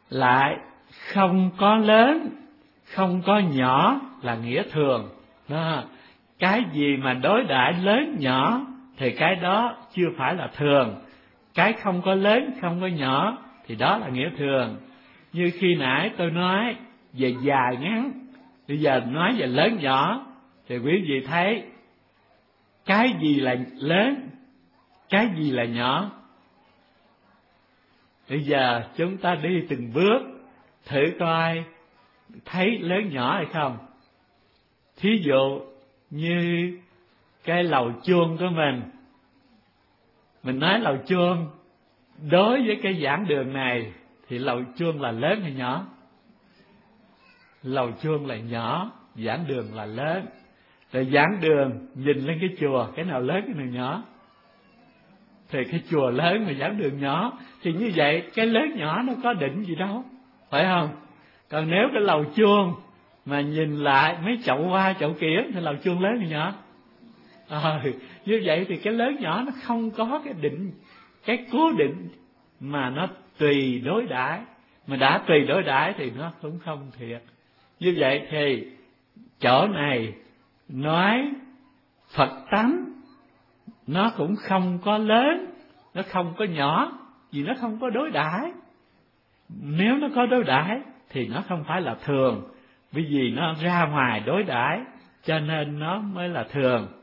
lại không có lớn, không có nhỏ là nghĩa thường. Đó. Cái gì mà đối đãi lớn nhỏ thì cái đó chưa phải là thường. Cái không có lớn, không có nhỏ thì đó là nghĩa thường. Như khi nãy tôi nói về dài ngắn, bây giờ nói về lớn nhỏ, thì quý vị thấy cái gì là lớn, cái gì là nhỏ. Bây giờ chúng ta đi từng bước, thử coi thấy lớn nhỏ hay không. Thí dụ như cái lầu chuông của mình nói lầu chuông đối với cái giảng đường này thì lầu chuông là lớn hay nhỏ? Lầu chuông là nhỏ, giảng đường là lớn. Rồi giảng đường nhìn lên cái chùa, cái nào lớn cái nào nhỏ? Thì cái chùa lớn mà giảng đường nhỏ, thì như vậy cái lớn nhỏ nó có định gì đâu, phải không? Còn nếu cái lầu chuông mà nhìn lại mấy chậu hoa chậu kiển thì lầu chuông lớn hay nhỏ? Như vậy thì cái lớn nhỏ nó không có cái định, cái cố định, mà nó tùy đối đãi. Mà đã tùy đối đãi thì nó cũng không thiệt. Như vậy thì chỗ này nói Phật tánh nó cũng không có lớn, nó không có nhỏ, vì nó không có đối đãi. Nếu nó có đối đãi thì nó không phải là thường, bởi vì nó ra ngoài đối đãi cho nên nó mới là thường.